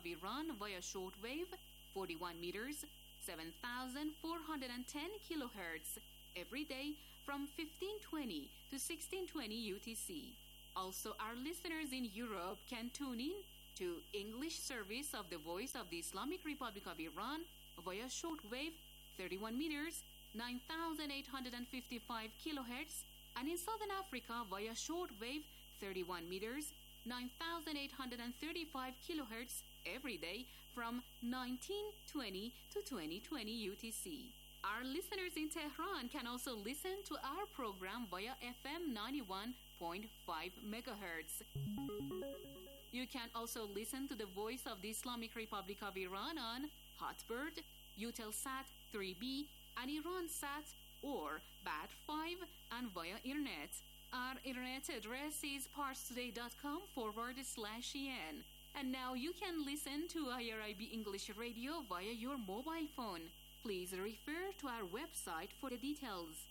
of Iran via shortwave 41 meters, 7,410 kilohertz every day from 1520 to 1620 UTC. Also, our listeners in Europe can tune in to English service of the Voice of the Islamic Republic of Iran via shortwave 31 meters, 9,855 kilohertz, and in Southern Africa via shortwave 31 meters, 9,835 kilohertz every day from 1920 to 2020 UTC. Our listeners in Tehran can also listen to our program via FM 91.5 megahertz. You can also listen to the Voice of the Islamic Republic of Iran on Hotbird, Eutelsat 3B, and Iransat or BAT5 and via Internet. Our internet address is parstoday.com/en. And now you can listen to IRIB English Radio via your mobile phone. Please refer to our website for the details.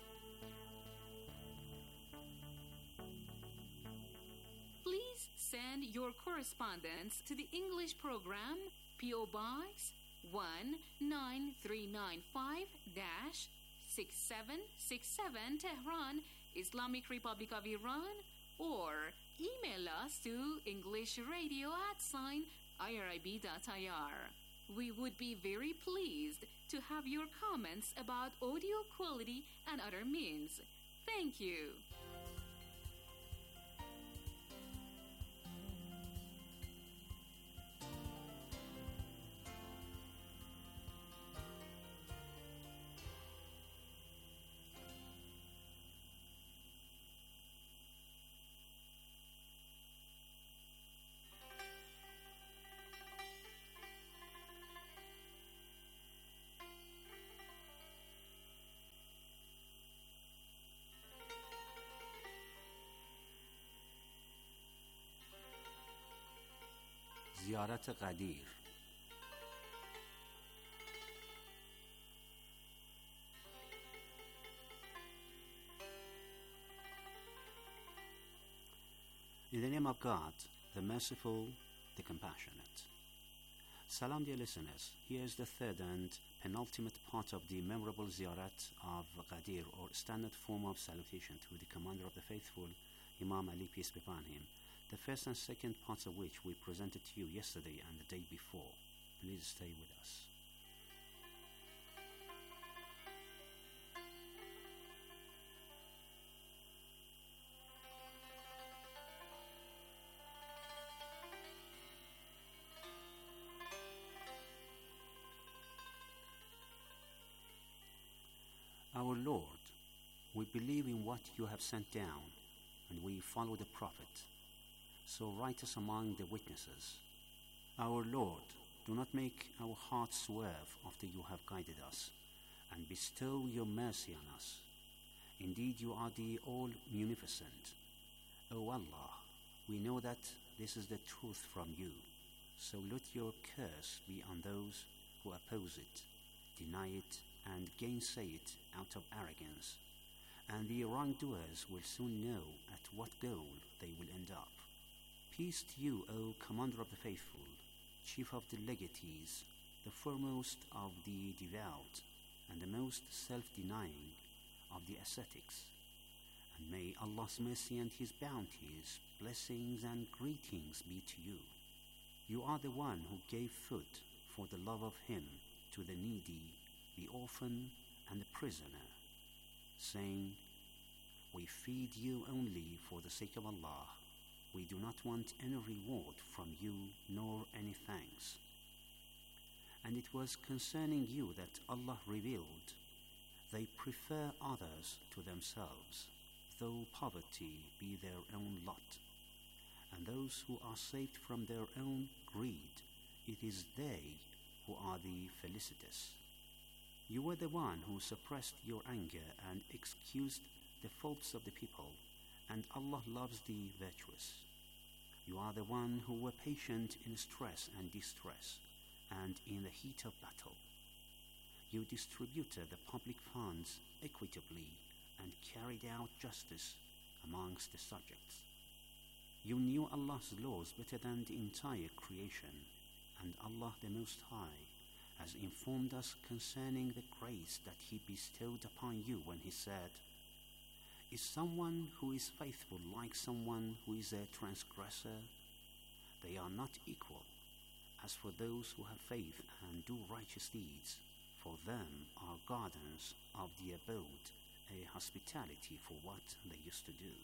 Please send your correspondence to the English program P.O. Box 19395-6767 Tehran, Islamic Republic of Iran, or email us to englishradio@irib.ir. We would be very pleased to have your comments about audio quality and other means. Thank you. زیارت غدیر. In the name of God, the merciful, the compassionate. Salam, dear listeners. Here is the third and penultimate part of the memorable ziyarat of Ghadir, or standard form of salutation to the commander of the faithful, Imam Ali, peace be upon him. The first and second parts of which we presented to you yesterday and the day before. Please stay with us. Our Lord, we believe in what you have sent down, and we follow the Prophet. So write us among the witnesses. Our Lord, do not make our hearts swerve after you have guided us, and bestow your mercy on us. Indeed, you are the all-munificent. O Allah, we know that this is the truth from you, so let your curse be on those who oppose it, deny it, and gainsay it out of arrogance, and the wrongdoers will soon know at what goal they will end up. Peace to you, O Commander of the Faithful, Chief of the Legatees, the foremost of the devout, and the most self-denying of the ascetics. And may Allah's mercy and His bounties, blessings and greetings be to you. You are the one who gave food for the love of Him to the needy, the orphan, and the prisoner, saying, "We feed you only for the sake of Allah. We do not want any reward from you nor any thanks." And it was concerning you that Allah revealed, "They prefer others to themselves, though poverty be their own lot. And those who are saved from their own greed, it is they who are the felicitous." You were the one who suppressed your anger and excused the faults of the people, and Allah loves the virtuous. You are the one who were patient in stress and distress, and in the heat of battle. You distributed the public funds equitably and carried out justice amongst the subjects. You knew Allah's laws better than the entire creation, and Allah the Most High has informed us concerning the grace that He bestowed upon you when He said, "Is someone who is faithful like someone who is a transgressor? They are not equal. As for those who have faith and do righteous deeds, for them are gardens of the abode, a hospitality for what they used to do."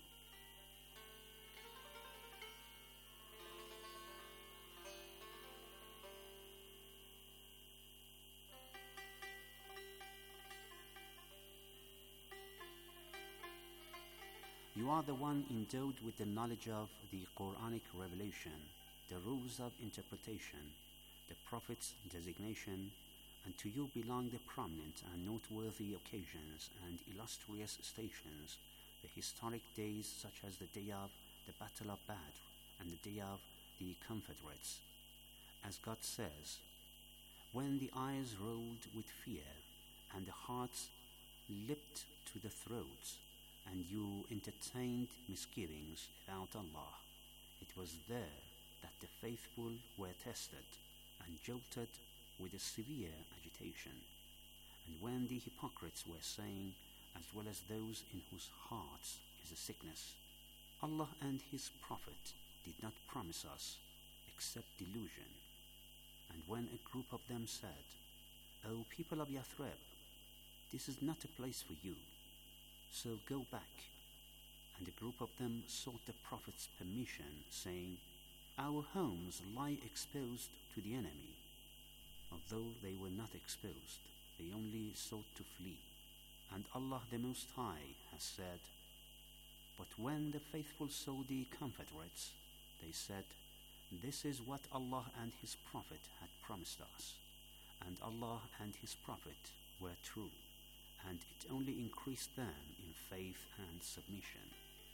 You are the one endowed with the knowledge of the Quranic revelation, the rules of interpretation, the Prophet's designation, and to you belong the prominent and noteworthy occasions and illustrious stations, the historic days such as the day of the Battle of Badr and the day of the Confederates. As God says, when the eyes rolled with fear and the hearts leapt to the throats, and you entertained misgivings about Allah, it was there that the faithful were tested and jolted with a severe agitation. And when the hypocrites were saying, as well as those in whose hearts is a sickness, Allah and His Prophet did not promise us except delusion. And when a group of them said, "O people of Yathrib, this is not a place for you, so go back," and a group of them sought the Prophet's permission, saying, "Our homes lie exposed to the enemy." Although they were not exposed, they only sought to flee. And Allah the Most High has said, "But when the faithful saw the Confederates, they said, 'This is what Allah and His Prophet had promised us.' And Allah and His Prophet were true, and it only increased them in faith and submission."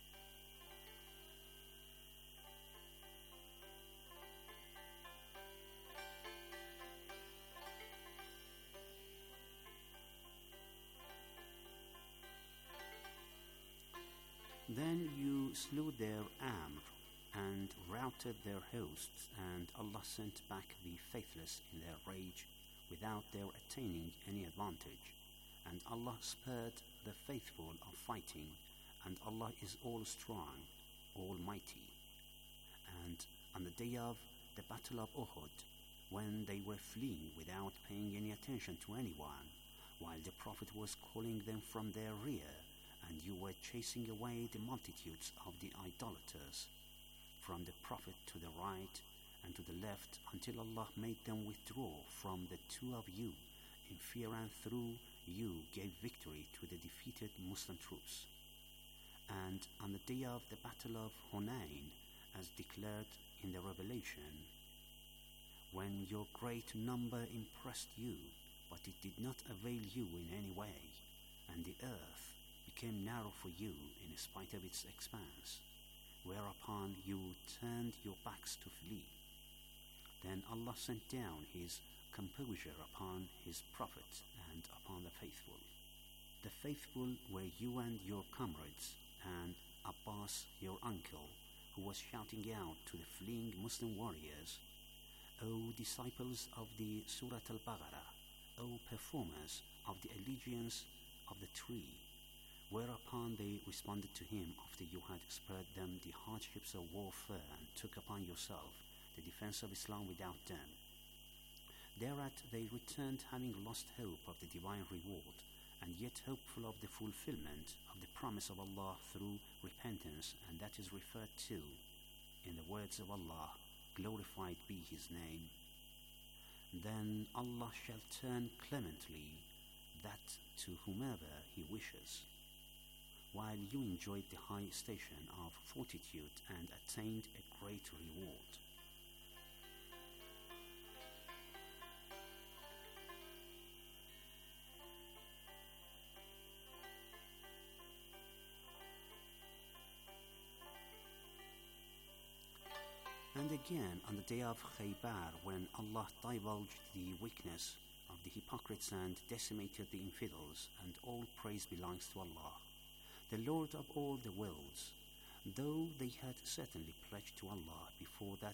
Then you slew their Amr and routed their hosts, and Allah sent back the faithless in their rage without their attaining any advantage. And Allah spared the faithful of fighting, and Allah is all strong, almighty. And on the day of the Battle of Uhud, when they were fleeing without paying any attention to anyone, while the Prophet was calling them from their rear, and you were chasing away the multitudes of the idolaters, from the Prophet to the right and to the left, until Allah made them withdraw from the two of you in fear, and through you gave victory to the defeated Muslim troops. And on the day of the Battle of Hunain, as declared in the Revelation, when your great number impressed you, but it did not avail you in any way, and the earth became narrow for you in spite of its expanse, whereupon you turned your backs to flee. Then Allah sent down His composure upon His Prophet and upon the faithful. The faithful were you and your comrades, and Abbas, your uncle, who was shouting out to the fleeing Muslim warriors, "O disciples of the Surah Al-Baqarah, O performers of the allegiance of the tree," whereupon they responded to him after you had spared them the hardships of warfare and took upon yourself the defense of Islam without them. Thereat they returned, having lost hope of the divine reward, and yet hopeful of the fulfillment of the promise of Allah through repentance, and that is referred to in the words of Allah, glorified be His name. Then Allah shall turn clemently that to whomever He wishes, while you enjoyed the high station of fortitude and attained a great reward. And again on the day of Khaybar, when Allah divulged the weakness of the hypocrites and decimated the infidels, and all praise belongs to Allah, the Lord of all the worlds, though they had certainly pledged to Allah before that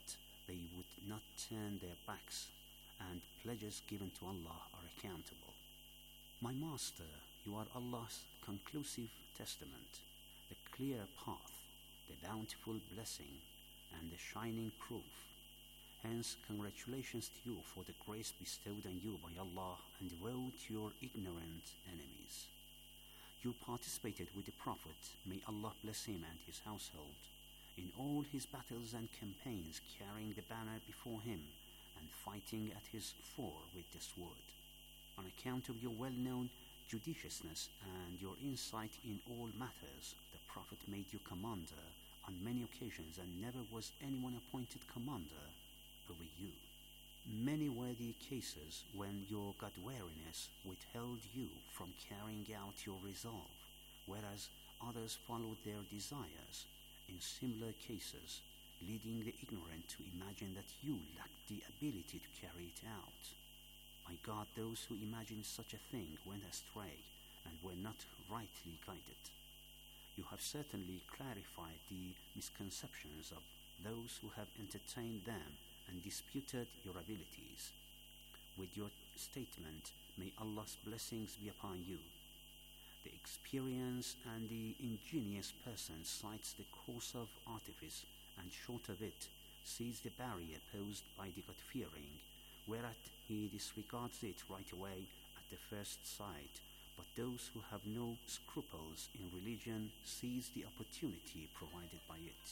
they would not turn their backs, and pledges given to Allah are accountable. My Master, you are Allah's conclusive testament, the clear path, the bountiful blessing, and the shining proof. Hence, congratulations to you for the grace bestowed on you by Allah, and woe to your ignorant enemies. You participated with the Prophet, may Allah bless him and his household, in all his battles and campaigns, carrying the banner before him and fighting at his fore with the sword. On account of your well-known judiciousness and your insight in all matters, the Prophet made you commander on many occasions, and never was anyone appointed commander over you. Many were the cases when your God-wariness withheld you from carrying out your resolve, whereas others followed their desires in similar cases, leading the ignorant to imagine that you lacked the ability to carry it out. My God, those who imagined such a thing went astray and were not rightly guided. You have certainly clarified the misconceptions of those who have entertained them and disputed your abilities. With your statement, may Allah's blessings be upon you. The experienced and the ingenious person cites the course of artifice, and short of it, sees the barrier posed by the God-fearing, whereat he disregards it right away at the first sight. But those who have no scruples in religion seize the opportunity provided by it.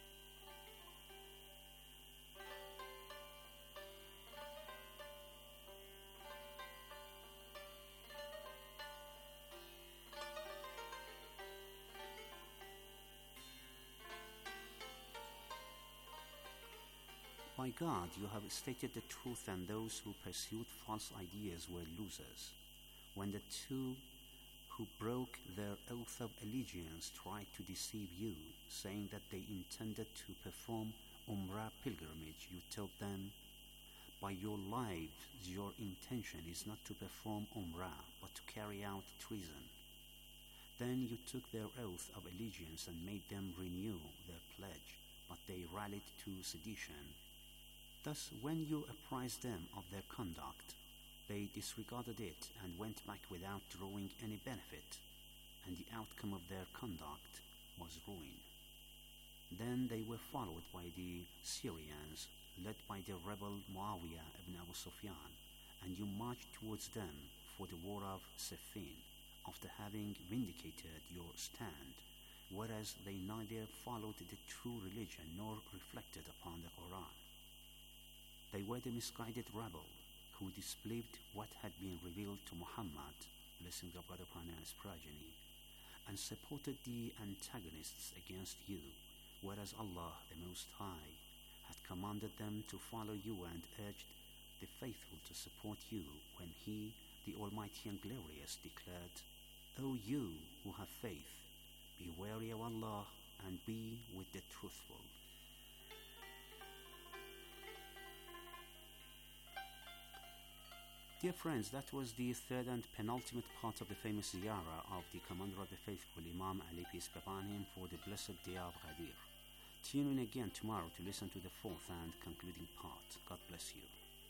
By God, you have stated the truth, and those who pursued false ideas were losers. When the two who broke their oath of allegiance tried to deceive you, saying that they intended to perform Umrah pilgrimage, you told them, by your lives, your intention is not to perform Umrah, but to carry out treason. Then you took their oath of allegiance and made them renew their pledge, but they rallied to sedition. Thus, when you apprised them of their conduct, they disregarded it and went back without drawing any benefit, and the outcome of their conduct was ruin. Then they were followed by the Syrians, led by the rebel Muawiyah ibn Abu Sufyan, and you marched towards them for the war of Siffin, after having vindicated your stand, whereas they neither followed the true religion nor reflected upon the Quran. They were the misguided rebel who disbelieved what had been revealed to Muhammad, blessings of God upon his progeny, and supported the antagonists against you, whereas Allah, the Most High, had commanded them to follow you and urged the faithful to support you when He, the Almighty and Glorious, declared, O you who have faith, be wary of Allah and be with the truthful. Dear friends, that was the third and penultimate part of the famous ziyarah of the Commander of the Faithful, Imam Ali, peace be upon him, for the blessed day of Ghadir. Tune in again tomorrow to listen to the fourth and concluding part. God bless you.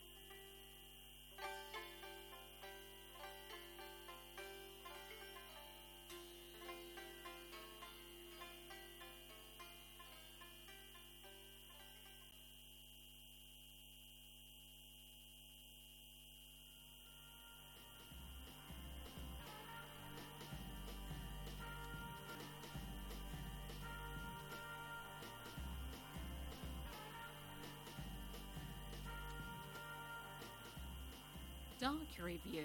Doc Review.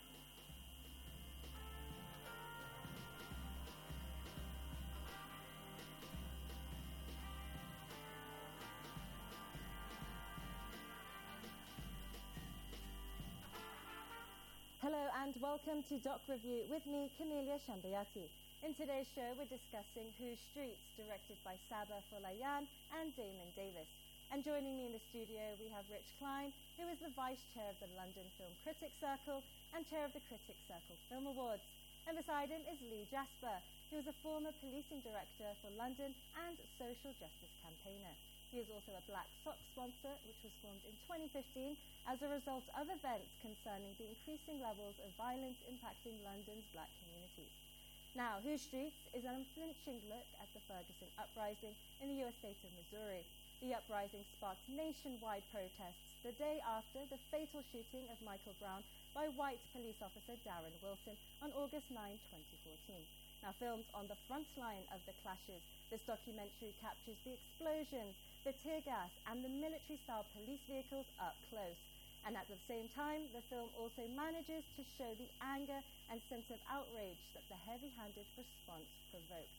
Hello and welcome to Doc Review with me, Camelia Shambayati. In today's show, we're discussing Whose Streets, directed by Saba Folayan and Damon Davis. And joining me in the studio, we have Rich Klein, who is the Vice Chair of the London Film Critics Circle and Chair of the Critics Circle Film Awards. And beside him is Lee Jasper, who is a former policing director for London and social justice campaigner. He is also a Black Sock sponsor, which was formed in 2015 as a result of events concerning the increasing levels of violence impacting London's black communities. Now, Whose Streets is an unflinching look at the Ferguson uprising in the US state of Missouri. The uprising sparked nationwide protests the day after the fatal shooting of Michael Brown by white police officer Darren Wilson on August 9, 2014. Now, filmed on the front line of the clashes, this documentary captures the explosions, the tear gas and the military-style police vehicles up close. And at the same time, the film also manages to show the anger and sense of outrage that the heavy-handed response provoked.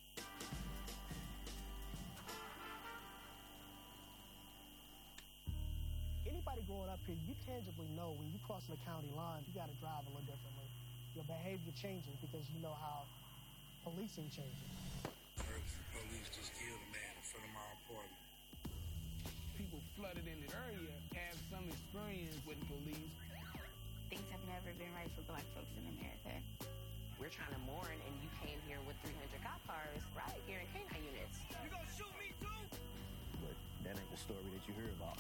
Anybody growing up here, you tangibly know when you cross the county line, you got to drive a little differently. Your behavior changes because you know how policing changes. Ferguson police just killed a man in front of my apartment. People flooded in the area have some experience with police. Things have never been right for black folks in America. We're trying to mourn, and you came here with 300 cop cars, right here in K-9 units. You gonna shoot me too? But that ain't the story that you hear about.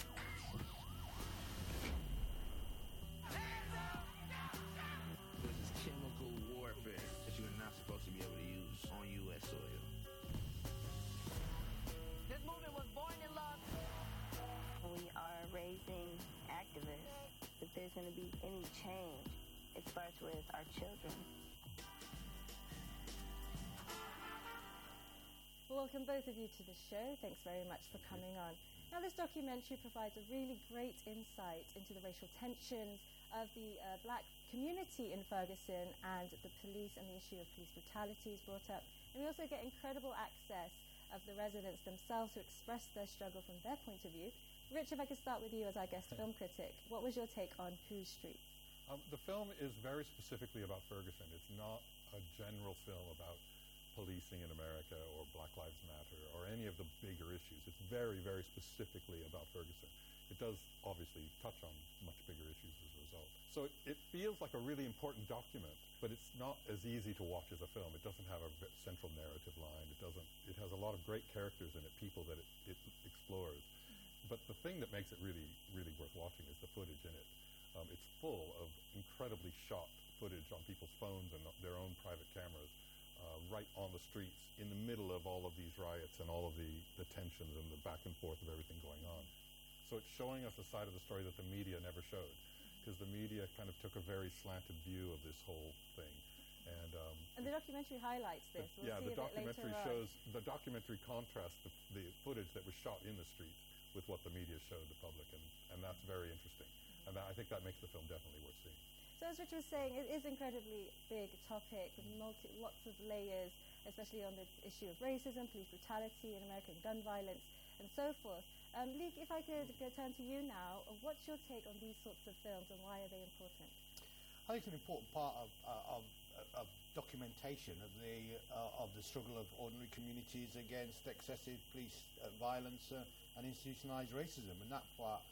This is chemical warfare that you are not supposed to be able to use on U.S. soil. This movement was born in love. We are raising activists. If there's going to be any change, it starts with our children. Welcome both of you to the show. Thanks very much for coming on. Now, this documentary provides a really great insight into the racial tensions of the black community in Ferguson and the police and the issue of police brutality is brought up. And we also get incredible access of the residents themselves who express their struggle from their point of view. Rich, if I could start with you as our guest film critic, what was your take on Whose Streets? The film is very specifically about Ferguson. It's not a general film about policing in America or Black Lives Matter or any of the bigger issues. It's very, very specifically about Ferguson. It does obviously touch on much bigger issues as a result. So it feels like a really important document, but it's not as easy to watch as a film. It doesn't have a central narrative line. It has a lot of great characters in it, people that it explores. But the thing that makes it really, really worth watching is the footage in it. It's full of incredibly shot footage on people's phones and their own private cameras, right on the streets, in the middle of all of these riots and all of the tensions and the back and forth of everything going on. So it's showing us a side of the story that the media never showed, because the media kind of took a very slanted view of this whole thing. And the documentary highlights this. The documentary contrasts the footage that was shot in the street with what the media showed the public, and that's very interesting. And I think that makes the film definitely worth seeing. So as Richard was saying, it is an incredibly big topic with lots of layers, especially on the issue of racism, police brutality, and American gun violence, and so forth. Leek, if I could turn to you now, what's your take on these sorts of films and why are they important? I think it's an important part of documentation of the struggle of ordinary communities against excessive police violence and institutionalized racism, and that part,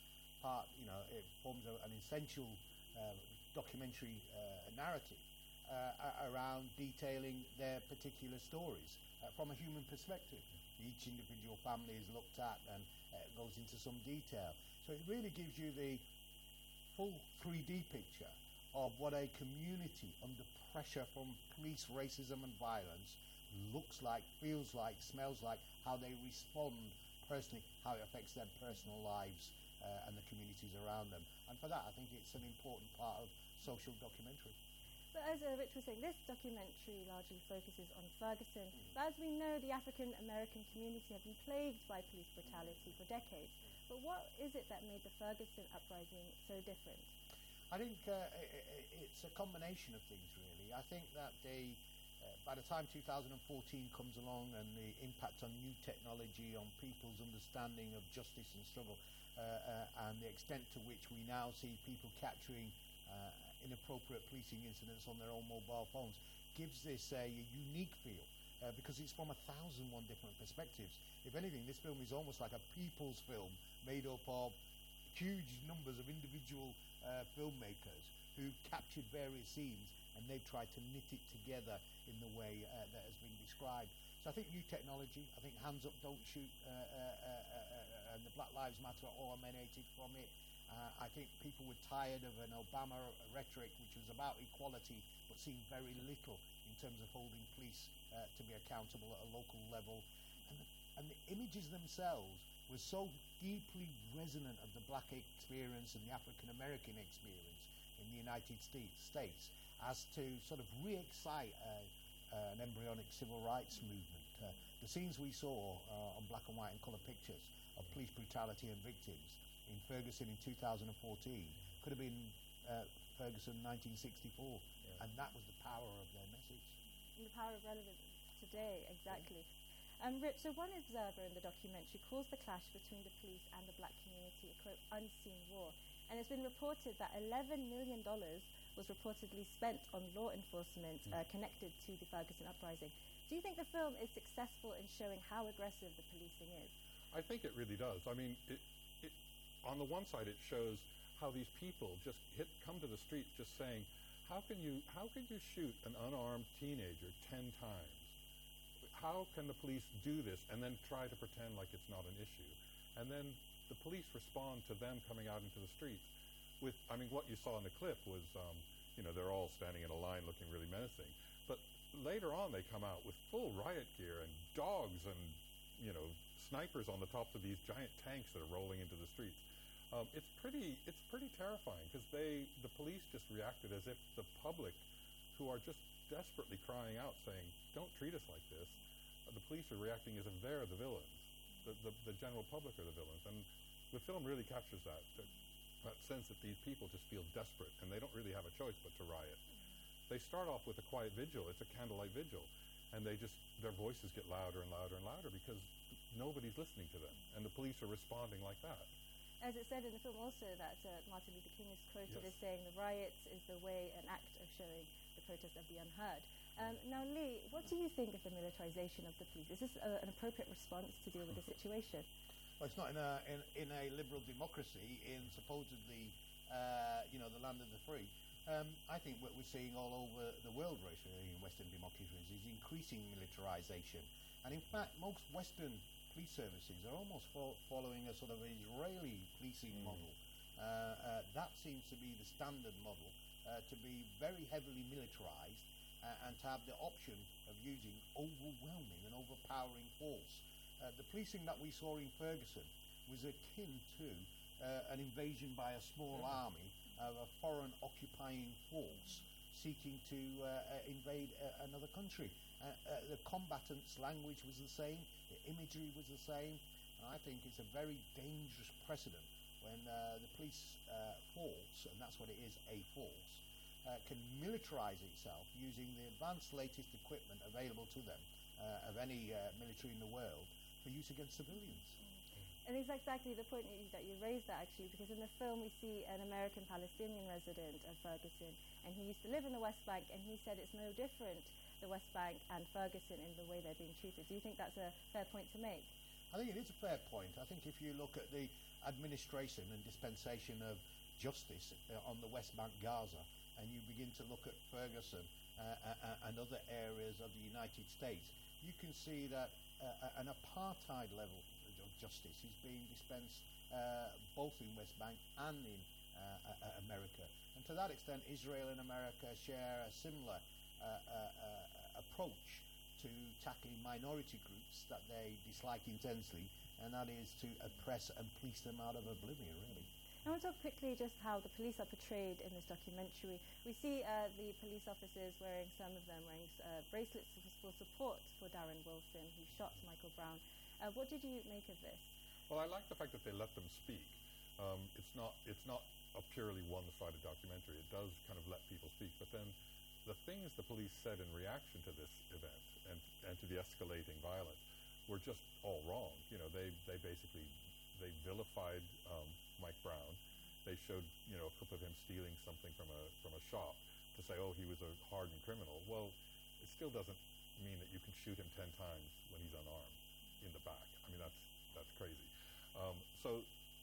it forms an essential documentary narrative around detailing their particular stories from a human perspective. Each individual family is looked at and goes into some detail. So it really gives you the full 3D picture of what a community under pressure from police racism and violence looks like, feels like, smells like, how they respond personally, how it affects their personal lives and the communities around them. And for that, I think it's an important part of social documentary. But as Rich was saying, this documentary largely focuses on Ferguson. But as we know, the African American community have been plagued by police brutality for decades. But what is it that made the Ferguson uprising so different? I think it's a combination of things, really. I think that by the time 2014 comes along and the impact on new technology, on people's understanding of justice and struggle, and the extent to which we now see people capturing inappropriate policing incidents on their own mobile phones, gives this a unique feel because it's from 1,001 different perspectives. If anything, this film is almost like a people's film made up of huge numbers of individual filmmakers who've captured various scenes and they've tried to knit it together in the way that has been described. So I think new technology, I think hands up, don't shoot, and the Black Lives Matter are emanated from it. I think people were tired of an Obama rhetoric which was about equality but seemed very little in terms of holding police to be accountable at a local level. And the images themselves were so deeply resonant of the black experience and the African American experience in the United States as to sort of re-excite an embryonic civil rights movement. The scenes we saw on black and white and colour pictures of police brutality and victims in Ferguson in 2014 could have been Ferguson 1964, and that was the power of their message. And the power of relevance today, exactly. Rich, so one observer in the documentary calls the clash between the police and the black community a, quote, unseen war. And it's been reported that $11 million was reportedly spent on law enforcement connected to the Ferguson uprising. Do you think the film is successful in showing how aggressive the policing is? I think it really does. I mean, on the one side, it shows how these people just come to the street just saying, how can you shoot an unarmed teenager 10 times? How can the police do this and then try to pretend like it's not an issue? And then the police respond to them coming out into the streets with, I mean, what you saw in the clip was, they're all standing in a line looking really menacing. But later on, they come out with full riot gear and dogs and, snipers on the tops of these giant tanks that are rolling into the streets. It's pretty terrifying because the police just reacted as if the public, who are just desperately crying out saying, don't treat us like this, the police are reacting as if they're the villains. The general public are the villains. And the film really captures that sense that these people just feel desperate and they don't really have a choice but to riot. They start off with a quiet vigil. It's a candlelight vigil. And their voices get louder and louder and louder because nobody's listening to them. And the police are responding like that. As it said in the film also that Martin Luther King is quoted as saying the riots is the way, an act of showing the protest of the unheard. Now, Lee, what do you think of the militarization of the police? Is this an appropriate response to deal with the situation? Well, it's not in a liberal democracy, in supposedly, the land of the free. I think what we're seeing all over the world, in Western democracies, is increasing militarization. And in fact, most Western police services are almost following a sort of Israeli policing model. That seems to be the standard model, to be very heavily militarized and to have the option of using overwhelming and overpowering force. The policing that we saw in Ferguson was akin to an invasion by a small army of a foreign occupying force seeking to invade another country. The combatants' language was the same, the imagery was the same, and I think it's a very dangerous precedent when the police force, and that's what it is, a force, can militarize itself using the advanced latest equipment available to them of any military in the world for use against civilians. And it's exactly the point that you raised that, actually, because in the film we see an American Palestinian resident of Ferguson, and he used to live in the West Bank, and he said it's no different, the West Bank and Ferguson, in the way they're being treated. Do you think that's a fair point to make? I think it is a fair point. I think if you look at the administration and dispensation of justice on the West Bank, Gaza, and you begin to look at Ferguson and other areas of the United States, you can see that an apartheid level of justice is being dispensed both in West Bank and in America. And to that extent, Israel and America share a similar approach to tackling minority groups that they dislike intensely, and that is to oppress and police them out of oblivion, really. I want to talk quickly just how the police are portrayed in this documentary. We see the police officers wearing, some of them wearing bracelets for support for Darren Wilson, who shot Michael Brown. What did you make of this? Well, I like the fact that they let them speak. It's not a purely one-sided documentary. It does kind of let people speak, but then the things the police said in reaction to this event and to the escalating violence were just all wrong. They basically vilified Mike Brown. They showed a clip of him stealing something from a shop to say, oh, he was a hardened criminal. Well, it still doesn't mean that you can shoot him 10 times when he's unarmed in the back. I mean, that's crazy. So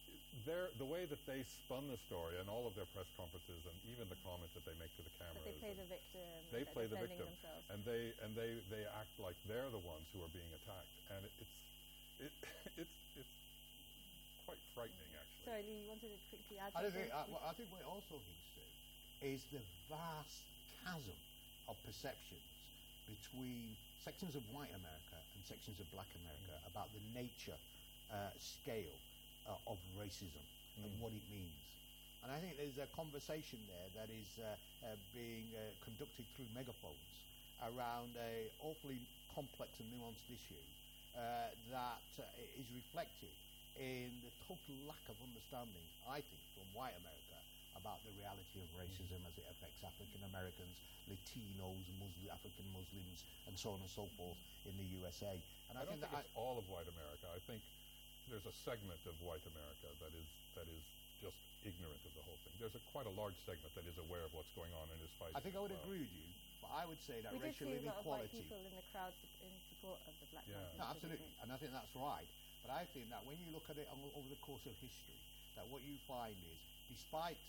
the way that they spun the story and all of their press conferences and even the comments that they make to the cameras. But they play the victim. They play the victim, themselves. and they act like they're the ones who are being attacked, and it's quite frightening, actually. Sorry, Lee, you wanted to quickly add I something? think what it also hints to is the vast chasm of perceptions between sections of white America and sections of black America about the nature, scale of racism and what it means. And I think there's a conversation there that is being conducted through megaphones around an awfully complex and nuanced issue that is reflected in the total lack of understanding, I think, from white America about the reality of racism as it affects African Americans, Latinos, African Muslims, and so on and so forth in the USA. And I don't think it's all of white America. I think there's a segment of white America that is just ignorant of the whole thing. There's quite a large segment that is aware of what's going on and is fighting. I think I would agree with you, but I would say that we racial did see a lot of white inequality. people in the crowd in support of the Black Lives Matter. No, absolutely, and I think that's right. But I think that when you look at it over the course of history, that what you find is, despite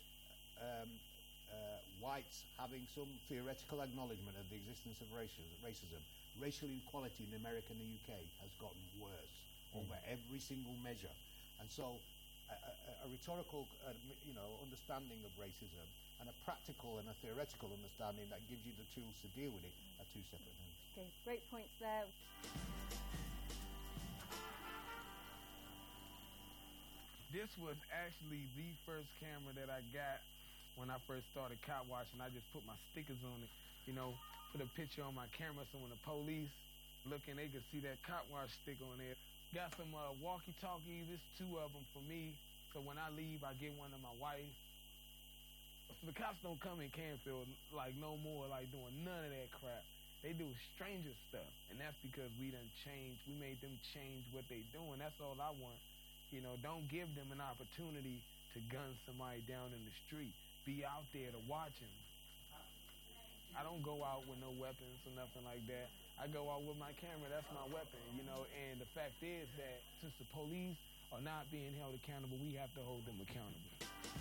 whites having some theoretical acknowledgement of the existence of racism, racial inequality in America and the UK has gotten worse over every single measure. And so a rhetorical understanding of racism and a practical and a theoretical understanding that gives you the tools to deal with it are two separate things. Okay, great points there. This was actually the first camera that I got when I first started cop watching. I just put my stickers on it, put a picture on my camera so when the police looking, they could see that cop watch sticker on there. Got some walkie-talkies, there's 2 of them for me, so when I leave, I get one to my wife. The cops don't come in Canfield no more doing none of that crap. They do stranger stuff, and that's because we done changed. We made them change what they doing. That's all I want. Don't give them an opportunity to gun somebody down in the street. Be out there to watch them. I don't go out with no weapons or nothing like that. I go out with my camera. That's my weapon, and the fact is that since the police are not being held accountable, we have to hold them accountable.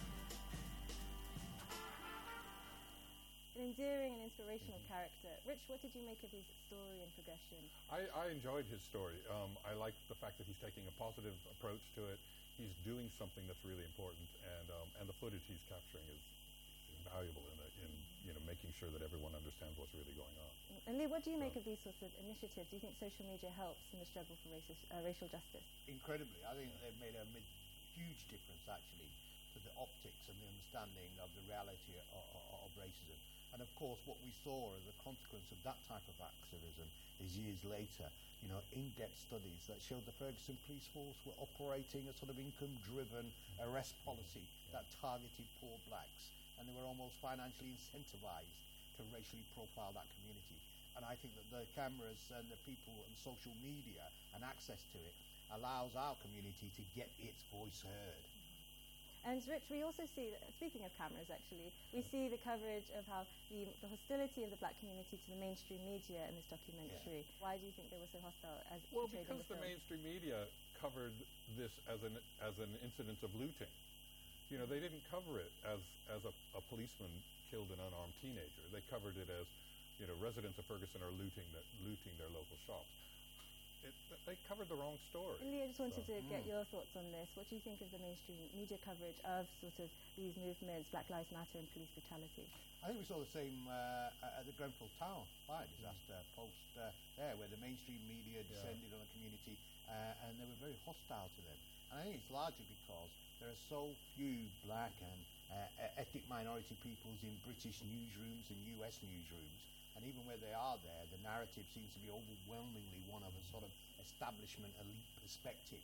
An endearing and inspirational character. Rich, what did you make of his story and progression? I enjoyed his story. I like the fact that he's taking a positive approach to it. He's doing something that's really important, and the footage he's capturing is invaluable in making sure that everyone understands what's really going on. And Lee, what do you make of these sorts of initiatives? Do you think social media helps in the struggle for racial justice? Incredibly. I think they've made a huge difference, actually, to the optics and the understanding of the reality of racism. And of course, what we saw as a consequence of that type of activism is years later, in-depth studies that showed the Ferguson police force were operating a sort of income-driven arrest policy that targeted poor blacks, and they were almost financially incentivized to racially profile that community. And I think that the cameras and the people and social media and access to it allows our community to get its voice heard. And Rich, we also see, speaking of cameras actually, we see the coverage of how the hostility of the black community to the mainstream media in this documentary. Yeah. Why do you think they were so hostile as portrayed in the film? Because the mainstream media covered this as an incident of looting. They didn't cover it as a policeman killed an unarmed teenager. They covered it as, residents of Ferguson are looting their local shops. They covered the wrong story. Lee, I just wanted to get your thoughts on this. What do you think of the mainstream media coverage of sort of these movements, Black Lives Matter and police brutality? I think we saw the same at the Grenfell Tower fire disaster post there, where the mainstream media descended on a community and they were very hostile to them. And I think it's largely because there are so few black and ethnic minority peoples in British newsrooms and US newsrooms. And even where they are there, the narrative seems to be overwhelmingly one of a sort of establishment elite perspective.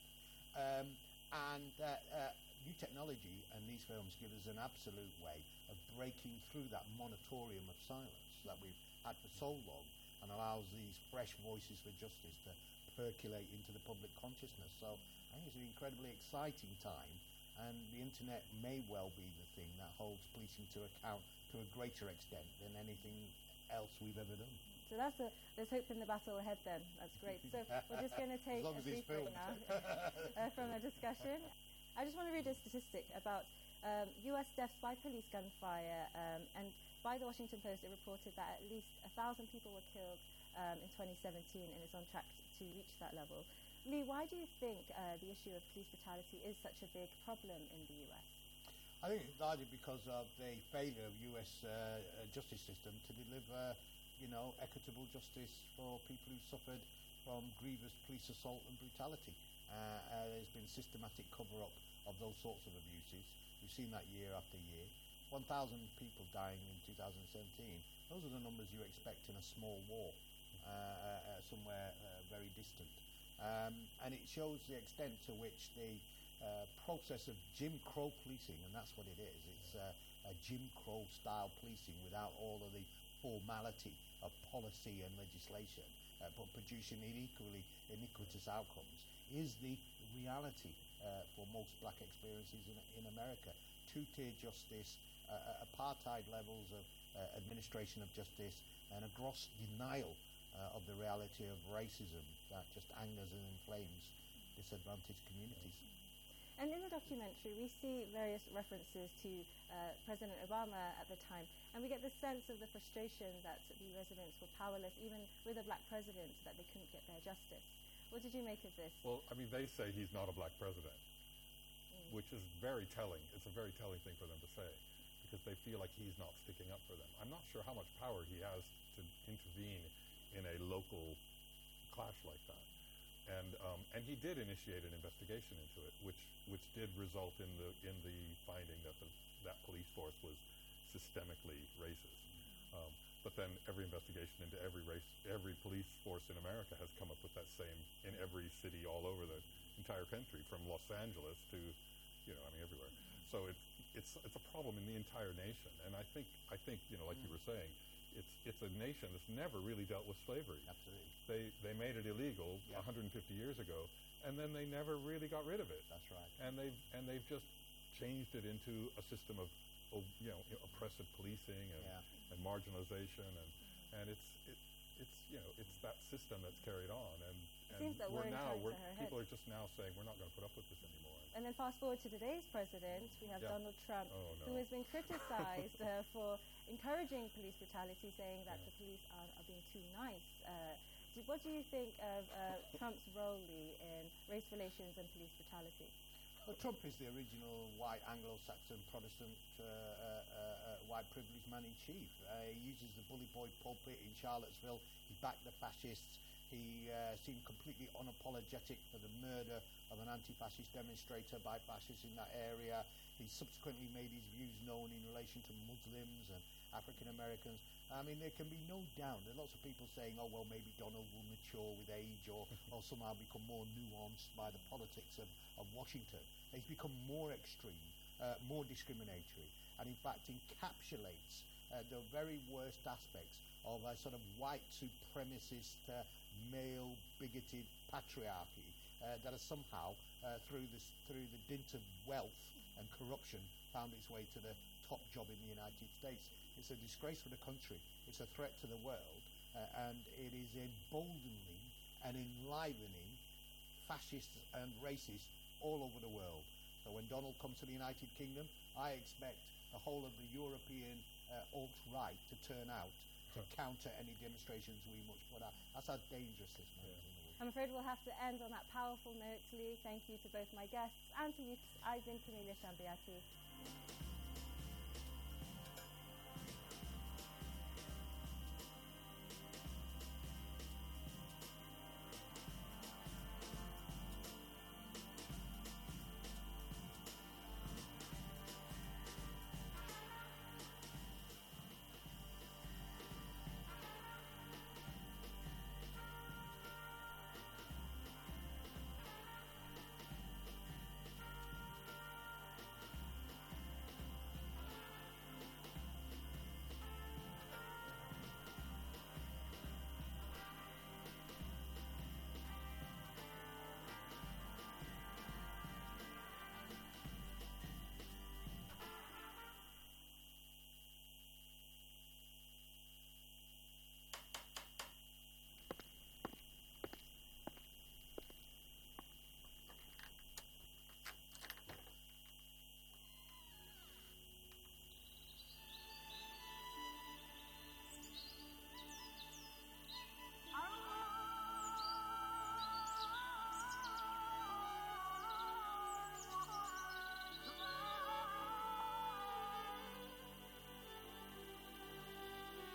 New technology and these films give us an absolute way of breaking through that moratorium of silence that we've had for so long, and allows these fresh voices for justice to percolate into the public consciousness. So I think it's an incredibly exciting time, and the internet may well be the thing that holds policing to account to a greater extent than anything else we've ever done. So there's hope in the battle ahead then. That's great. So we're just going to take a brief break now from a discussion. I just want to read a statistic about US deaths by police gunfire, and by the Washington Post it reported that at least 1,000 people were killed in 2017 and is on track to reach that level. Lee, why do you think the issue of police brutality is such a big problem in the US? I think it's largely because of the failure of US justice system to deliver, equitable justice for people who suffered from grievous police assault and brutality. There's been systematic cover-up of those sorts of abuses. We've seen that year after year. 1,000 people dying in 2017. Those are the numbers you expect in a small war somewhere very distant. And it shows the extent to which the process of Jim Crow policing, and that's what it is. It's a Jim Crow style policing without all of the formality of policy and legislation, but producing equally iniquitous outcomes, is the reality for most black experiences in America. Two-tier justice, apartheid levels of administration of justice, and a gross denial of the reality of racism that just angers and inflames disadvantaged communities. And in the documentary, we see various references to President Obama at the time, and we get the sense of the frustration that the residents were powerless, even with a black president, that they couldn't get their justice. What did you make of this? Well, I mean, they say he's not a black president, which is very telling. It's a very telling thing for them to say, because they feel like he's not sticking up for them. I'm not sure how much power he has to intervene in a local clash like that. And he did initiate an investigation into it, which did result in the finding that that police force was systemically racist. But then every investigation into every police force in America has come up with that same in every city all over the entire country, from Los Angeles to, everywhere. So it's a problem in the entire nation. And I think like you were saying, it's a nation that's never really dealt with slavery. Absolutely. They made it illegal 150 years ago, and then they never really got rid of it. That's right. And they've just changed it into a system of oppressive policing and marginalization, and it's that system that's carried on. And seems that people are just now saying we're not going to put up with this anymore. And then fast forward to today's president, we have Donald Trump, who has been criticized for encouraging police brutality, saying that the police are being too nice. What do you think of Trump's role, Lee, in race relations and police brutality? Well, Trump is the original white Anglo-Saxon Protestant white privileged man in chief. He uses the bully boy pulpit in Charlottesville. He backed the fascists. He seemed completely unapologetic for the murder of an anti-fascist demonstrator by fascists in that area. He subsequently made his views known in relation to Muslims and African Americans. I mean, there can be no doubt. There are lots of people saying, oh, well, maybe Donald will mature with age or somehow become more nuanced by the politics of Washington. He's become more extreme, more discriminatory, and in fact encapsulates the very worst aspects of a sort of white supremacist, male bigoted patriarchy that has somehow, through the dint of wealth and corruption, found its way to the top job in the United States. It's a disgrace for the country. It's a threat to the world, and it is emboldening and enlivening fascists and racists all over the world. So when Donald comes to the United Kingdom, I expect the whole of the European alt-right to turn out to counter any demonstrations we much put out. That's how dangerous this man is in the world. I'm afraid we'll have to end on that powerful note, Lee. Thank you to both my guests and to you. I've been Camelia Shambiati.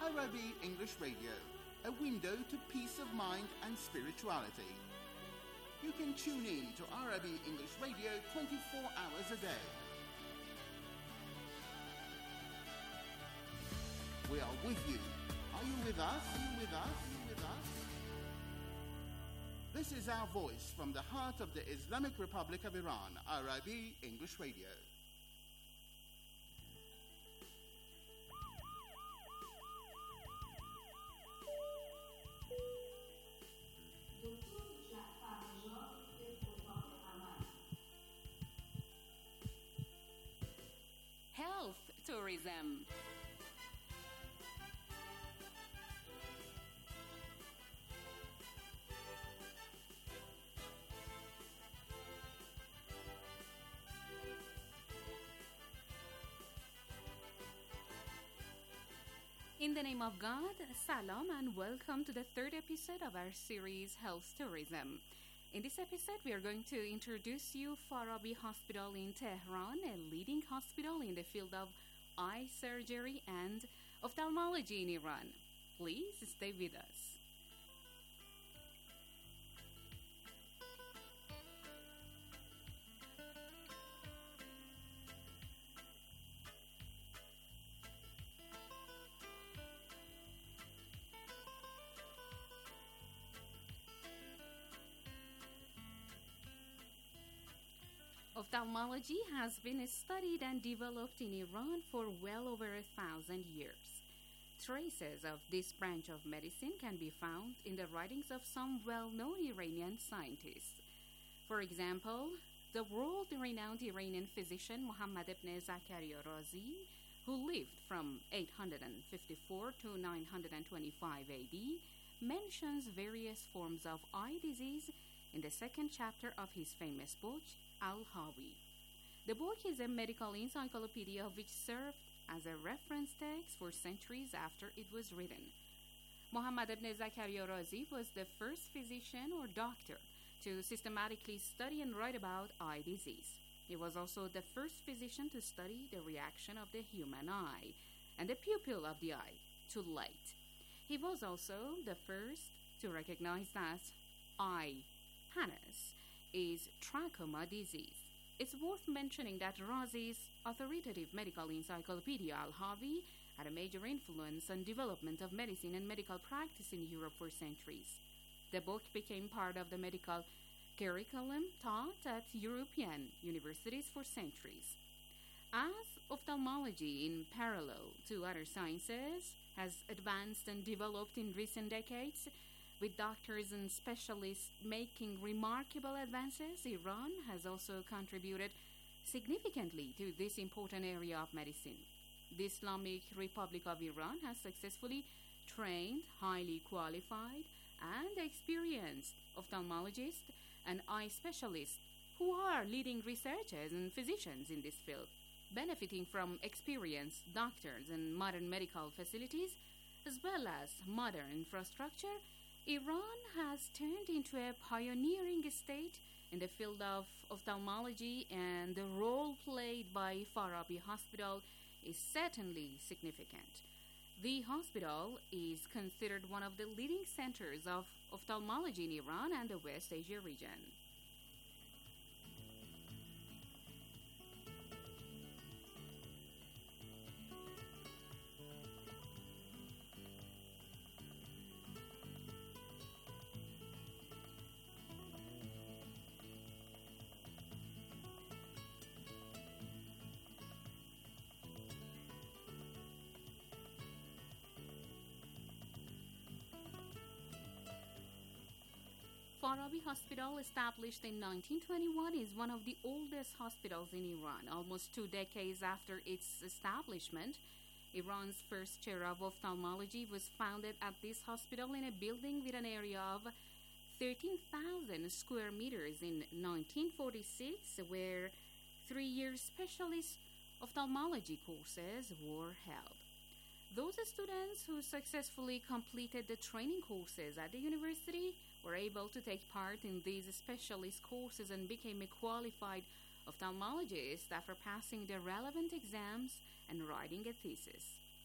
IRIB English Radio, a window to peace of mind and spirituality. You can tune in to IRIB English Radio 24 hours a day. We are with you. Are you with us? Are you with us? Are you with us? This is our voice from the heart of the Islamic Republic of Iran, IRIB English Radio. Health tourism. In the name of God, Salam and welcome to the third episode of our series Health Tourism. In this episode, we are going to introduce you Farabi Hospital in Tehran, a leading hospital in the field of eye surgery and ophthalmology in Iran. Please stay with us. Ophthalmology has been studied and developed in Iran for well over 1,000 years. Traces of this branch of medicine can be found in the writings of some well-known Iranian scientists. For example, the world-renowned Iranian physician Muhammad ibn Zakaria Razi, who lived from 854 to 925 AD, mentions various forms of eye disease in the second chapter of his famous book, Al-Hawi. The book is a medical encyclopedia which served as a reference text for centuries after it was written. Muhammad ibn Zakaria Razi was the first physician or doctor to systematically study and write about eye disease. He was also the first physician to study the reaction of the human eye and the pupil of the eye to light. He was also the first to recognize that eye panis is trachoma disease. It's worth mentioning that Razi's authoritative medical encyclopedia Al-Hawi had a major influence on development of medicine and medical practice in Europe for centuries. The book became part of the medical curriculum taught at European universities for centuries. As ophthalmology, in parallel to other sciences, has advanced and developed in recent decades, with doctors and specialists making remarkable advances, Iran has also contributed significantly to this important area of medicine. The Islamic Republic of Iran has successfully trained highly qualified and experienced ophthalmologists and eye specialists who are leading researchers and physicians in this field, benefiting from experienced doctors and modern medical facilities, as well as modern infrastructure. Iran has turned into a pioneering state in the field of ophthalmology, and the role played by Farabi Hospital is certainly significant. The hospital is considered one of the leading centers of ophthalmology in Iran and the West Asia region. Farabi Hospital, established in 1921, is one of the oldest hospitals in Iran. Almost 2 decades after its establishment, Iran's first chair of ophthalmology was founded at this hospital in a building with an area of 13,000 square meters in 1946, where 3-year specialist ophthalmology courses were held. Those students who successfully completed the training courses at the university were able to take part in these specialist courses and became a qualified ophthalmologist after passing the relevant exams and writing a thesis.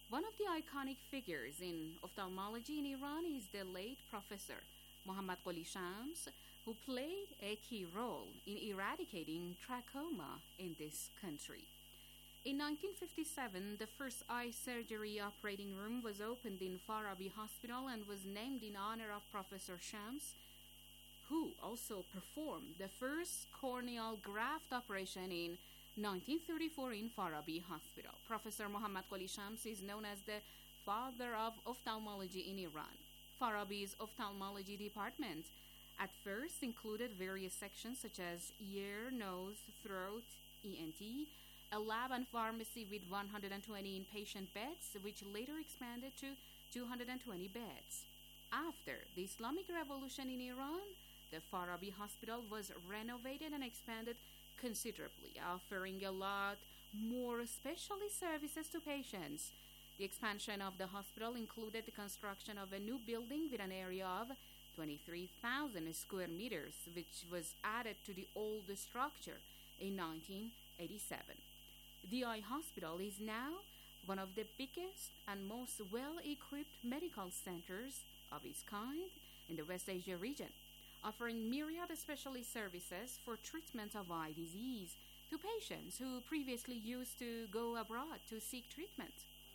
One of the iconic figures in ophthalmology in Iran is the late Professor Muhammad Qoli Shams, who played a key role in eradicating trachoma in this country. In 1957, the first eye surgery operating room was opened in Farabi Hospital and was named in honor of Professor Shams, who also performed the first corneal graft operation in 1934 in Farabi Hospital. Professor Muhammad Qoli Shams is known as the father of ophthalmology in Iran. Farabi's ophthalmology department at first included various sections such as ear, nose, throat, ENT, a lab and pharmacy with 120 inpatient beds, which later expanded to 220 beds. After the Islamic Revolution in Iran, the Farabi Hospital was renovated and expanded considerably, offering a lot more specialist services to patients. The expansion of the hospital included the construction of a new building with an area of 23,000 square meters, which was added to the old structure in 1987. The eye hospital is now one of the biggest and most well-equipped medical centers of its kind in the West Asia region, offering myriad specialist services for treatment of eye disease to patients who previously used to go abroad to seek treatment.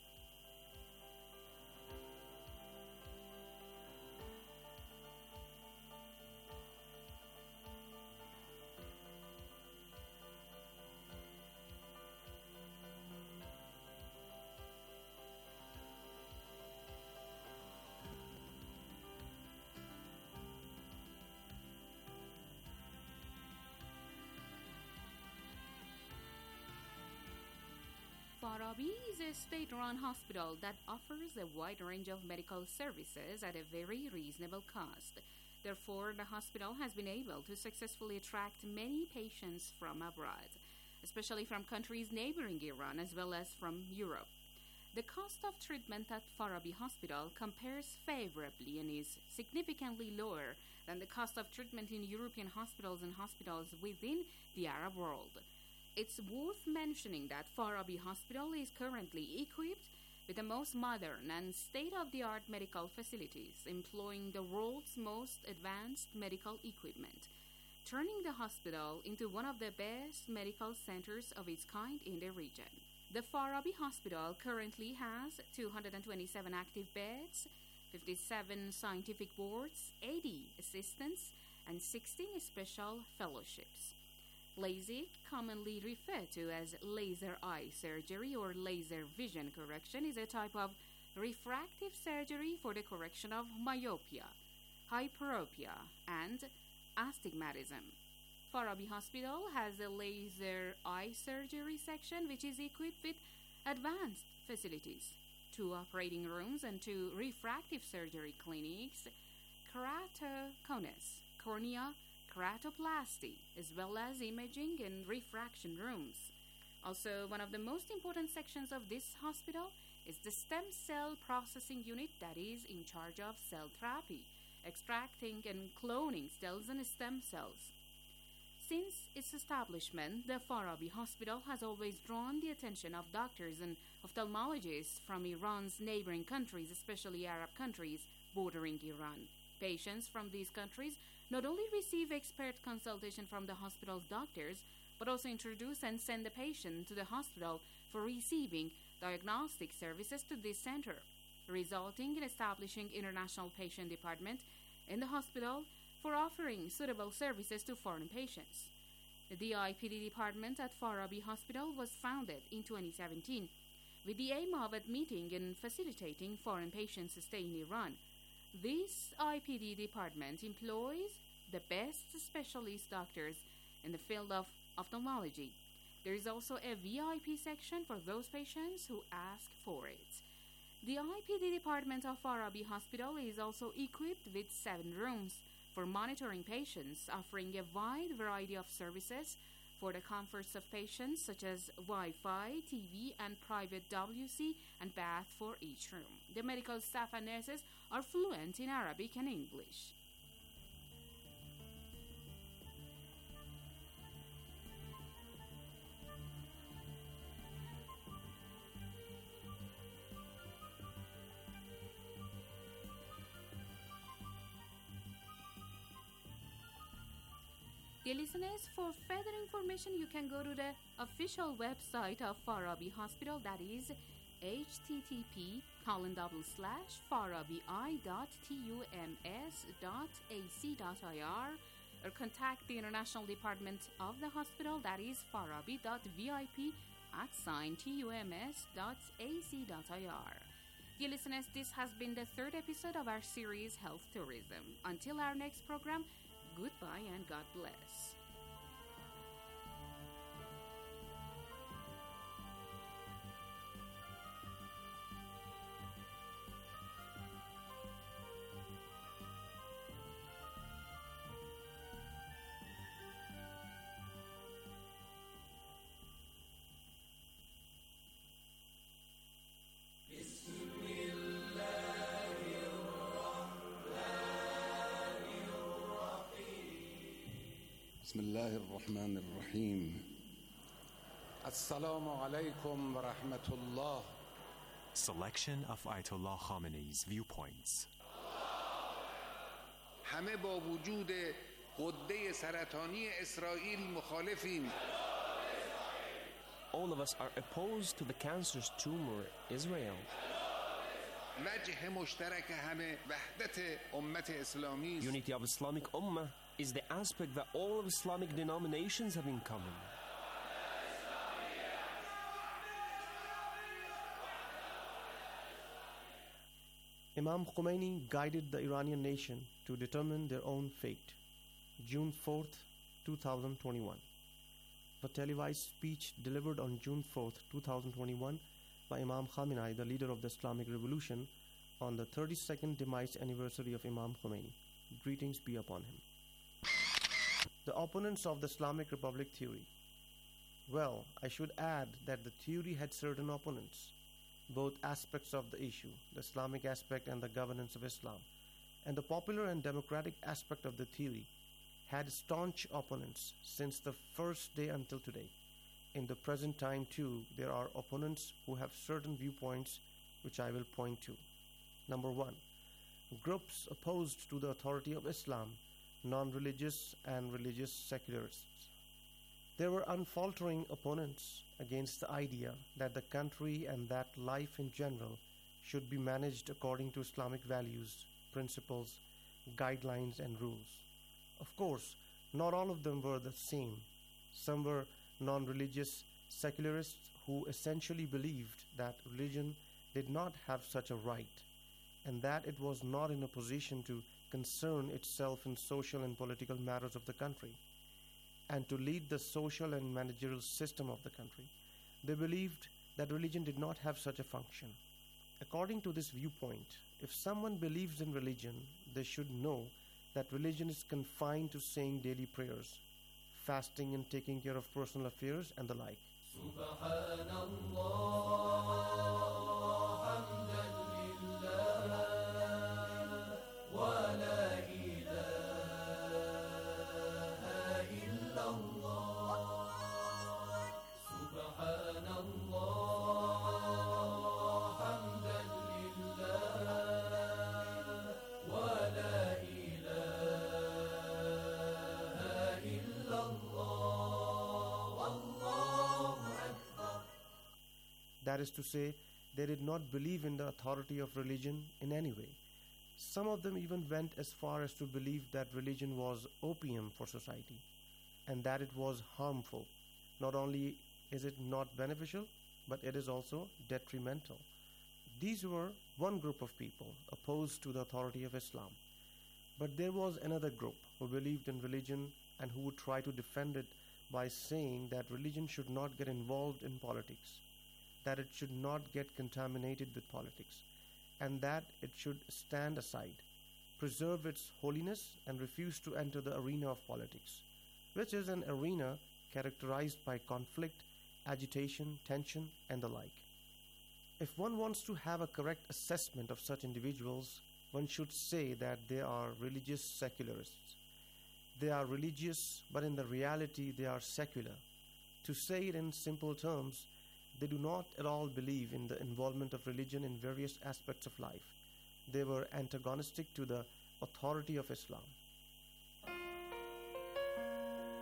Farabi is a state-run hospital that offers a wide range of medical services at a very reasonable cost. Therefore, the hospital has been able to successfully attract many patients from abroad, especially from countries neighboring Iran as well as from Europe. The cost of treatment at Farabi Hospital compares favorably and is significantly lower than the cost of treatment in European hospitals and hospitals within the Arab world. It's worth mentioning that Farabi Hospital is currently equipped with the most modern and state-of-the-art medical facilities, employing the world's most advanced medical equipment, turning the hospital into one of the best medical centers of its kind in the region. The Farabi Hospital currently has 227 active beds, 57 scientific boards, 80 assistants, and 16 special fellowships. LASIK, commonly referred to as laser eye surgery or laser vision correction, is a type of refractive surgery for the correction of myopia, hyperopia, and astigmatism. Farabi Hospital has a laser eye surgery section which is equipped with advanced facilities, 2 operating rooms and 2 refractive surgery clinics, keratoconus, cornea keratoplasty, as well as imaging and refraction rooms. Also, one of the most important sections of this hospital is the stem cell processing unit that is in charge of cell therapy, extracting and cloning cells and stem cells. Since its establishment, the Farabi Hospital has always drawn the attention of doctors and ophthalmologists from Iran's neighboring countries, especially Arab countries bordering Iran. Patients from these countries not only receive expert consultation from the hospital's doctors, but also introduce and send the patient to the hospital for receiving diagnostic services to this center, resulting in establishing international patient department in the hospital for offering suitable services to foreign patients. The IPD department at Farabi Hospital was founded in 2017 with the aim of admitting and facilitating foreign patients' stay in Iran. This IPD department employs the best specialist doctors in the field of ophthalmology. There is also a VIP section for those patients who ask for it. The IPD department of Farabi Hospital is also equipped with 7 rooms for monitoring patients, offering a wide variety of services for the comforts of patients such as Wi-Fi, TV, and private WC and bath for each room. The medical staff and nurses are fluent in Arabic and English. Dear listeners, for further information, you can go to the official website of Farabi Hospital, that is http://farabi.tums.ac.ir, or contact the International Department of the hospital, that is farabi.vip@tums.ac.ir. Dear listeners, this has been the third episode of our series, Health Tourism. Until our next program, goodbye and God bless. بسم الله الرحمن الرحيم السلام عليكم ورحمة الله. Selection of Ayatollah Khamenei's viewpoints. همه با وجود غده سرطانی اسرائیل مخالفیم. All of us are opposed to the cancerous tumor Israel. وجه مشترک همه وحدت امت اسلامی است. Unity of Islamic Ummah is the aspect that all of Islamic denominations have in common. Imam Khomeini guided the Iranian nation to determine their own fate. June 4th, 2021. The televised speech delivered on June 4th, 2021 by Imam Khamenei, the leader of the Islamic Revolution, on the 32nd demise anniversary of Imam Khomeini. Greetings be upon him. The opponents of the Islamic Republic theory. Well, I should add that the theory had certain opponents, both aspects of the issue, the Islamic aspect and the governance of Islam, and the popular and democratic aspect of the theory had staunch opponents since the first day until today. In the present time too, there are opponents who have certain viewpoints which I will point to. Number 1, groups opposed to the authority of Islam, non-religious and religious secularists. There were unfaltering opponents against the idea that the country and that life in general should be managed according to Islamic values, principles, guidelines and rules. Of course, not all of them were the same. Some were non-religious secularists who essentially believed that religion did not have such a right, and that it was not in a position to concern itself in social and political matters of the country, and to lead the social and managerial system of the country. They believed that religion did not have such a function. According to this viewpoint, if someone believes in religion, they should know that religion is confined to saying daily prayers, fasting and taking care of personal affairs and the like. That is to say, they did not believe in the authority of religion in any way. Some of them even went as far as to believe that religion was opium for society, and that it was harmful. Not only is it not beneficial, but it is also detrimental. These were one group of people opposed to the authority of Islam. But there was another group who believed in religion and who would try to defend it by saying that religion should not get involved in politics, that it should not get contaminated with politics, and that it should stand aside, preserve its holiness, and refuse to enter the arena of politics, which is an arena characterized by conflict, agitation, tension, and the like. If one wants to have a correct assessment of such individuals, one should say that they are religious secularists. They are religious, but in the reality they are secular. To say it in simple terms, they do not at all believe in the involvement of religion in various aspects of life. They were antagonistic to the authority of Islam.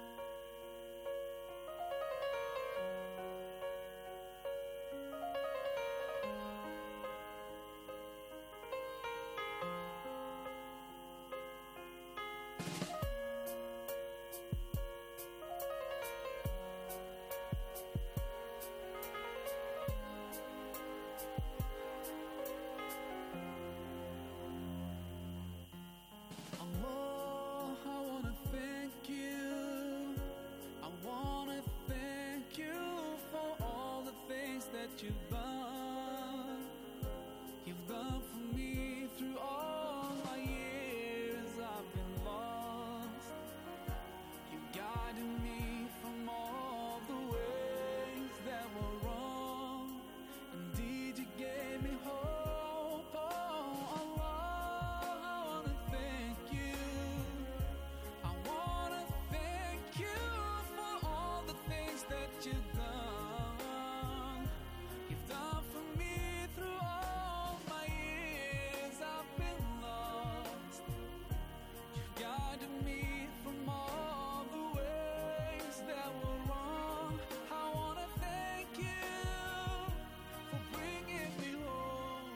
what you've done. You've done for me through all my years I've been lost. You guided me from all the ways that were wrong. Indeed, you gave me hope. Oh, Allah, I wanna thank you. I wanna thank you for all the things that you've done. You've done for me through all my years I've been lost. You've guided me from all the ways that were wrong. I wanna thank you for bringing me home.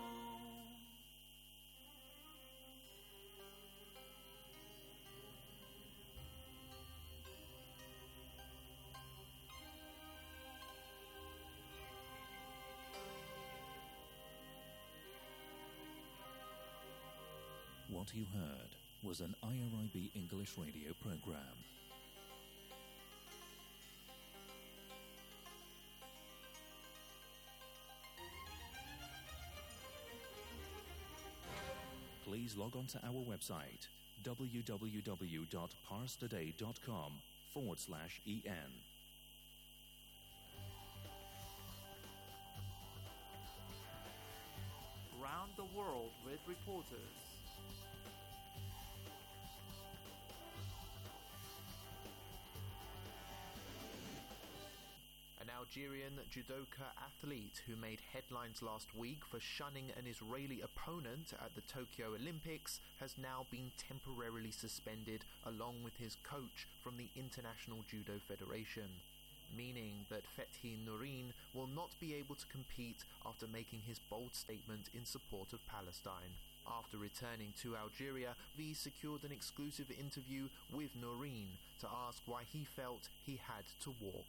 What you heard was an IRIB English radio program. Please log on to our website www.parstoday.com/en. Round the world with reporters. An Algerian judoka athlete who made headlines last week for shunning an Israeli opponent at the Tokyo Olympics has now been temporarily suspended along with his coach from the International Judo Federation, meaning that Fethi Nourein will not be able to compete after making his bold statement in support of Palestine. After returning to Algeria, V secured an exclusive interview with Nourein to ask why he felt he had to walk.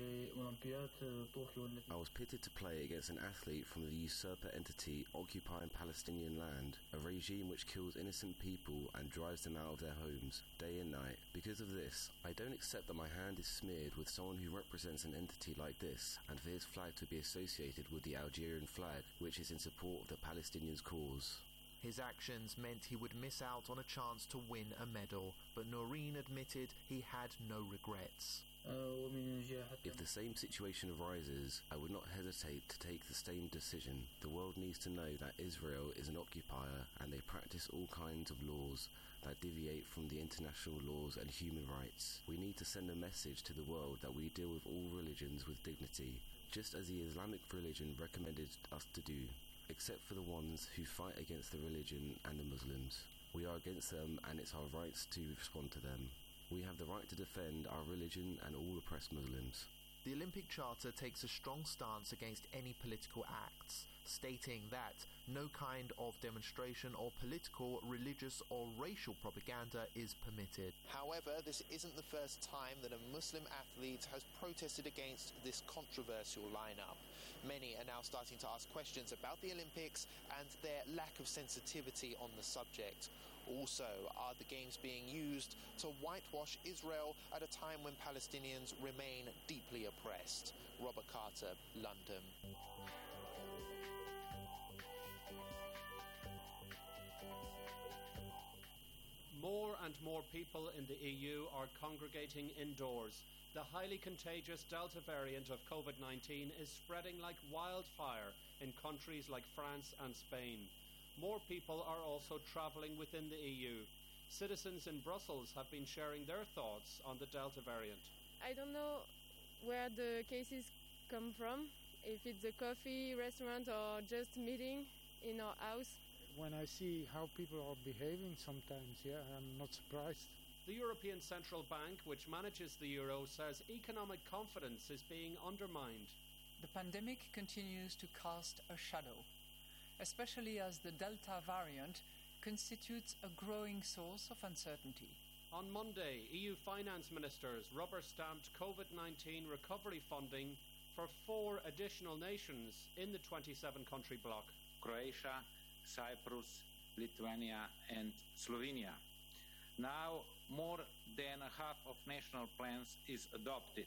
I was pitted to play against an athlete from the usurper entity occupying Palestinian land, a regime which kills innocent people and drives them out of their homes, day and night. Because of this, I don't accept that my hand is smeared with someone who represents an entity like this, and for his flag to be associated with the Algerian flag, which is in support of the Palestinians' cause. His actions meant he would miss out on a chance to win a medal, but Nourein admitted he had no regrets. If the same situation arises, I would not hesitate to take the same decision. The world needs to know that Israel is an occupier and they practice all kinds of laws that deviate from the international laws and human rights. We need to send a message to the world that we deal with all religions with dignity, just as the Islamic religion recommended us to do, except for the ones who fight against the religion and the Muslims. We are against them and it's our rights to respond to them. We have the right to defend our religion and all oppressed Muslims. The Olympic Charter takes a strong stance against any political acts, stating that no kind of demonstration or political, religious or racial propaganda is permitted. However, this isn't the first time that a Muslim athlete has protested against this controversial lineup. Many are now starting to ask questions about the Olympics and their lack of sensitivity on the subject. Also, are the games being used to whitewash Israel at a time when Palestinians remain deeply oppressed? Robert Carter, London. More and more people in the EU are congregating indoors. The highly contagious Delta variant of COVID-19 is spreading like wildfire in countries like France and Spain. More people are also travelling within the EU. Citizens in Brussels have been sharing their thoughts on the Delta variant. I don't know where the cases come from, if it's a coffee restaurant or just meeting in our house. When I see how people are behaving sometimes, I'm not surprised. The European Central Bank, which manages the euro, says economic confidence is being undermined. The pandemic continues to cast a shadow, especially as the Delta variant constitutes a growing source of uncertainty. On Monday, EU finance ministers rubber-stamped COVID-19 recovery funding for 4 additional nations in the 27-country bloc. Croatia, Cyprus, Lithuania and Slovenia. Now, more than half of national plans is adopted.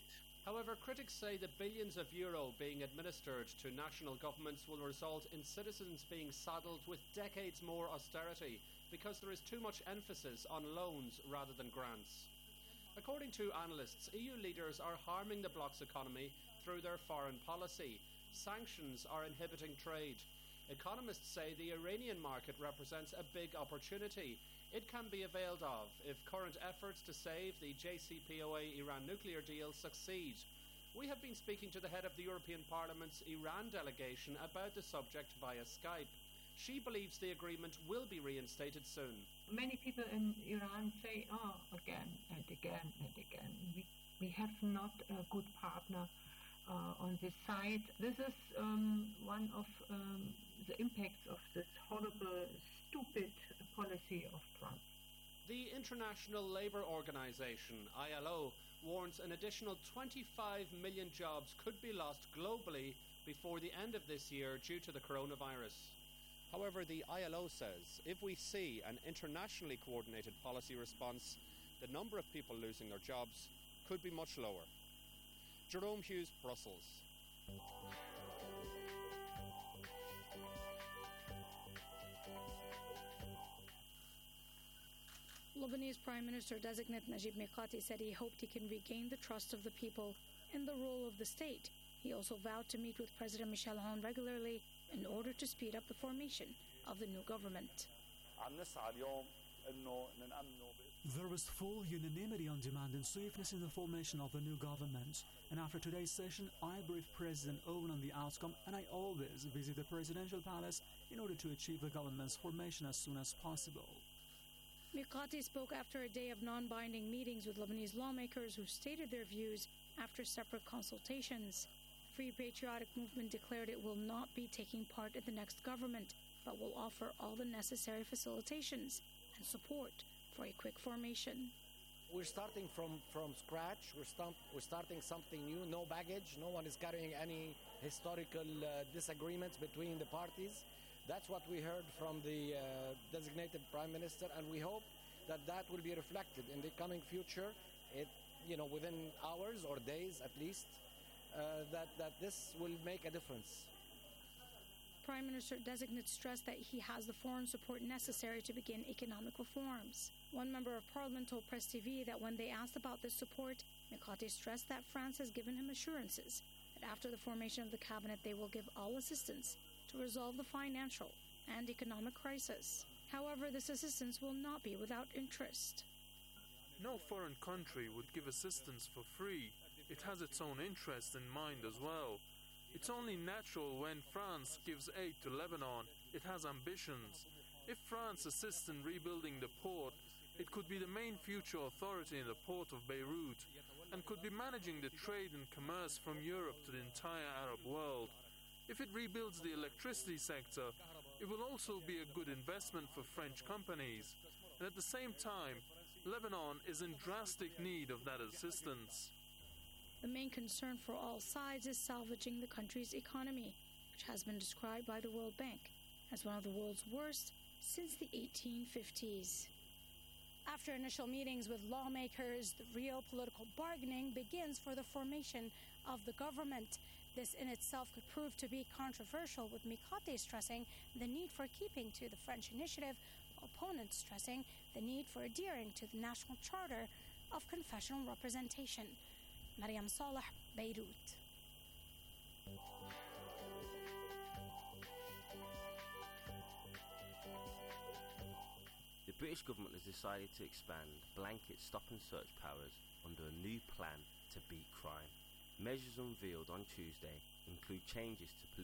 However, critics say the billions of euro being administered to national governments will result in citizens being saddled with decades more austerity because there is too much emphasis on loans rather than grants. According to analysts, EU leaders are harming the bloc's economy through their foreign policy. Sanctions are inhibiting trade. Economists say the Iranian market represents a big opportunity. It can be availed of if current efforts to save the JCPOA Iran nuclear deal succeed. We have been speaking to the head of the European Parliament's Iran delegation about the subject via Skype. She believes the agreement will be reinstated soon. Many people in Iran say, again and again and again, we have not a good partner on this side. This is one of the impacts of this horrible, stupid policy of Trump. The International Labour Organization, ILO, warns an additional 25 million jobs could be lost globally before the end of this year due to the coronavirus. However, the ILO says if we see an internationally coordinated policy response, the number of people losing their jobs could be much lower. Jerome Hughes, Brussels. Lebanese Prime Minister-designate Najib Mikati said he hoped he can regain the trust of the people in the role of the state. He also vowed to meet with President Michel Aoun regularly in order to speed up the formation of the new government. There is full unanimity on demand and swiftness in the formation of the new government. And after today's session, I briefed President Aoun on the outcome, and I always visit the presidential palace in order to achieve the government's formation as soon as possible. Mikati spoke after a day of non-binding meetings with Lebanese lawmakers who stated their views after separate consultations. The Free Patriotic Movement declared it will not be taking part in the next government, but will offer all the necessary facilitations and support for a quick formation. We're starting from scratch. We're starting something new, no baggage. No one is carrying any historical disagreements between the parties. That's what we heard from the designated Prime Minister, and we hope that that will be reflected in the coming future, within hours or days at least, that this will make a difference. Prime Minister-designate stressed that he has the foreign support necessary to begin economic reforms. One member of Parliament told Press TV that when they asked about this support, Mikati stressed that France has given him assurances that after the formation of the cabinet they will give all assistance to resolve the financial and economic crisis. However, this assistance will not be without interest. No foreign country would give assistance for free. It has its own interests in mind as well. It's only natural when France gives aid to Lebanon. It has ambitions. If France assists in rebuilding the port, it could be the main future authority in the port of Beirut and could be managing the trade and commerce from Europe to the entire Arab world. If it rebuilds the electricity sector, it will also be a good investment for French companies. And at the same time, Lebanon is in drastic need of that assistance. The main concern for all sides is salvaging the country's economy, which has been described by the World Bank as one of the world's worst since the 1850s. After initial meetings with lawmakers, the real political bargaining begins for the formation of the government. This in itself could prove to be controversial, with Mikati stressing the need for keeping to the French initiative, while opponents stressing the need for adhering to the National Charter of Confessional Representation. Mariam Saleh, Beirut. The British government has decided to expand blanket stop and search powers under a new plan to beat crime. Measures unveiled on Tuesday include changes to